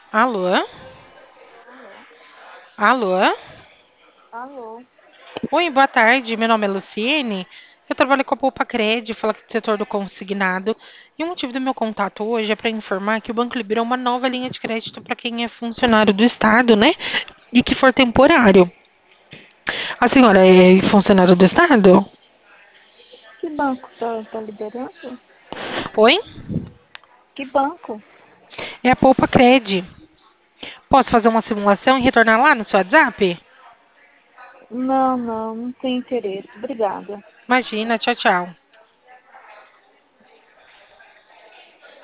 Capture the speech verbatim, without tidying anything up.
Alô? Alô? Alô? Alô? Oi, boa tarde. Meu nome é Luciene. Eu trabalho com a Poupa Cred, falo aqui do setor do consignado. E o motivo do meu contato hoje é para informar que o banco liberou uma nova linha de crédito para quem é funcionário do Estado, né? E que for temporário. A senhora é funcionário do Estado? Que banco tá, tá liberando? Oi? Que banco? É a Poupa Cred. Posso fazer uma simulação e retornar lá no seu WhatsApp? Não, não, não tem interesse. Obrigada. Imagina, tchau, tchau.